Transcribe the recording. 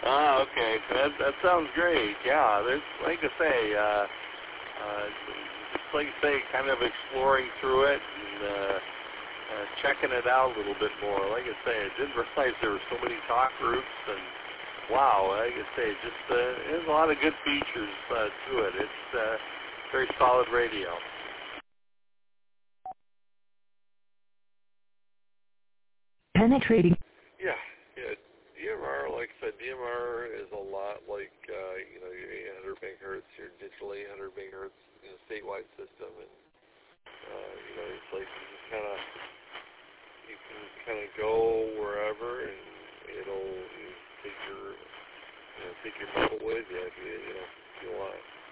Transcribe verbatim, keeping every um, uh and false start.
Ah, okay. That that sounds great. Yeah, there's like I say, uh, uh, just like I say, kind of exploring through it and uh, uh, checking it out a little bit more. Like I say, I didn't realize there were so many talk groups, and wow, like I say, just uh, there's a lot of good features uh, to it. It's uh, very solid radio. Penetrating. Yeah, yeah. D M R, like I said, D M R is a lot like, uh, you know, your eight hundred megahertz, your digital eight hundred megahertz, you know, statewide system, and, uh, you know, it's like you just kind of, you can kind of go wherever, and it'll you take your, you know, take your model with you if you, you know, if you want.